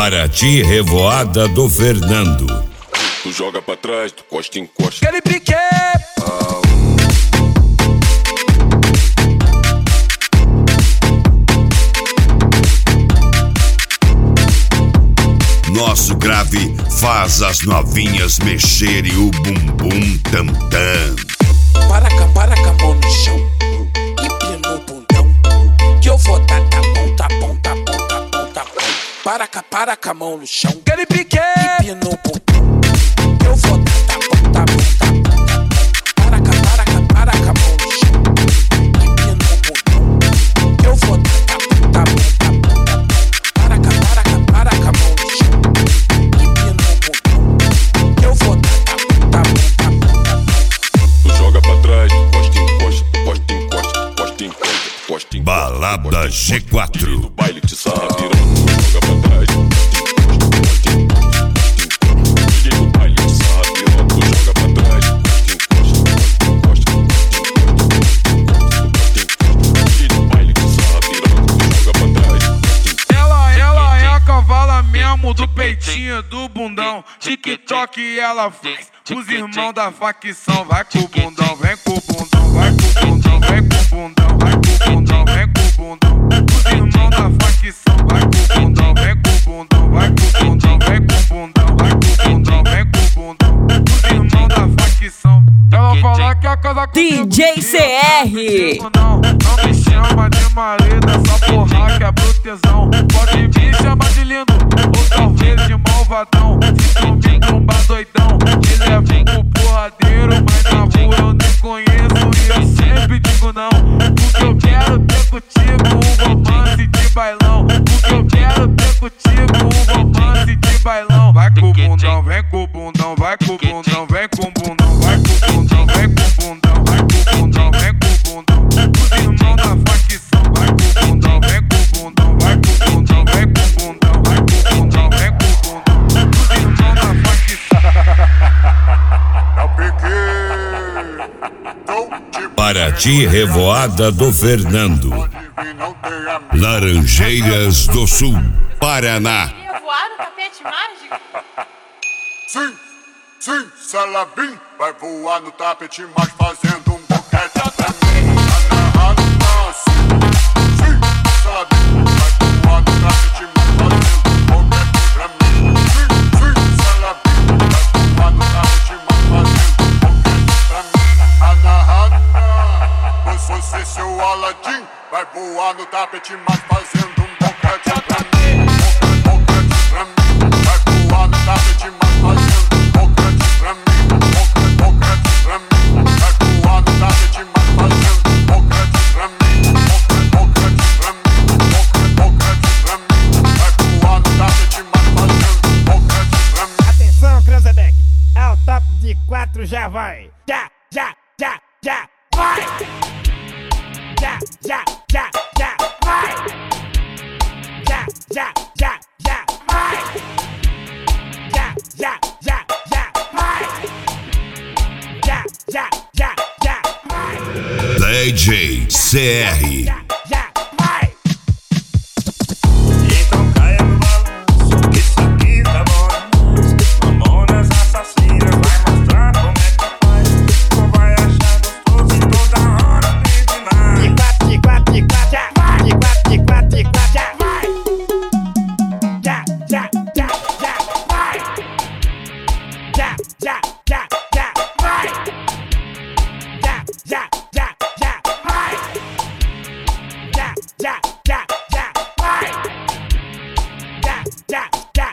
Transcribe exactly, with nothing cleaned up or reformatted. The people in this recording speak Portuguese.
Paraty, Revoada do Fernando. Tu joga pra trás, tu costa em costa. Aquele pique! Ah. Nosso grave faz as novinhas mexerem o bumbum tam-tam. Para cá, para cá, mão no chão e pino o bundão, que eu vou dar tá bom, tá bom, tá bom, tá bom, tá bom. Para cá, para cá, mão no chão, aquele pique e pino o bundão, que eu vou dar tá bom, tá bom, tá bom, tá bom. Para cá, para cá, para cá, mão no chão e pino o bundão, que eu vou dar tá bom, tá bom, tá bom, tá bom. Para cá, para cá, para cá, mão no chão e pino o bundão, que eu vou dar tá bom, tá bom, tá bom, tá bom. Tu joga pra trás, tu costa em costa, tu costa em costa, tu costa em costa, tu costa em costa. Balada G quatro. Do baile te sarra virando, tu joga pra trás, tu costa em costa, tu costa em costa, tu costa em costa. D J do baile te sarra virando, tu joga pra trás, tu costa em costa, tu costa em costa, tu costa em costa. D J do baile te sarra virando, tu joga pra trás, tu costa em costa. Ela, ela é a cavala mesmo do peitinho, do bundão. TikTok ela faz os irmãos da facção. Vai com o bundão, vem com o bundão, vai com o bundão, vem com o bundão, vai com o bundão, vem com o bundão. Os irmãos da facção, vai com o bundão, vem com o bundão, vai com o bundão, vem com o bundão, vai com o bundão, vem com o bundão. Os irmãos da facção. Ela fala que a casa D J C R. Não, não me chama de marido, essa porra que é protesão. Pode me chamar de lindo, ou talvez de malvadão. Se tu me trombar doidão, te levo pro porradeiro. Mas na rua eu nem conheço e eu sempre digo não. Porque eu quero ter contigo um romance de bailão. Porque eu quero ter contigo um romance de bailão. Vai com o bundão, vem com o bundão, vai com o bundão, vem com o bundão, vai com o bundão, vem com o bundão, vai com o bundão, vem com o bundão. Os irmãos da facção, vai com o bundão, vem com o bundão, vai com o bundão, vem com o bundão, vai com o bundão, vem com o bundão. Os irmãos da facção. É o pique. Paraty, Revoada do Fernando. Laranjeiras do Sul, Paraná. Ia voar no tapete mágico? Sim, sim, Salabim vai voar no tapete mágico fazendo um boquete pra mim. Agarrado na sim, Salabim vai voar no tapete mágico fazendo um boquete pra mim. Sim, sim, Salabim vai voar no tapete mágico fazendo um boquete pra mim. Agarrado na você, seu Aladim, vai voar no tapete mágico fazendo um boquete pra mim. Boquete pra mim, vai voar no tapete mágico fazendo um boquete pra mim. Boquete pra mim, vai voar no tapete mágico fazendo um boquete pra mim. Boquete pra mim, boquete pra mim, vai voar no tapete mágico fazendo um boquete pra mim. Atenção, Cranzebeck, ao top de quatro já vai. Já, já, já, já, vai! Já, já, já, já, vai! Já, já, já, já, vai! Já, já, já, já, vai! Já, já, já, já, vai! D J C R. Já, já, vai! Então caia no balanço, que isso aqui tá bom. Mamonas assassinas, vai mostrar como é que faz. Tu vai achar gostoso e toda hora tem demais. De quatro, de quatro, de quatro, já vai! De quatro, de quatro, de quatro, já vai! Já, já, já, já, vai! Já, já, já, já, vai! Já, já, já, já, vai! Já, já, já, já, vai! Já, já, já,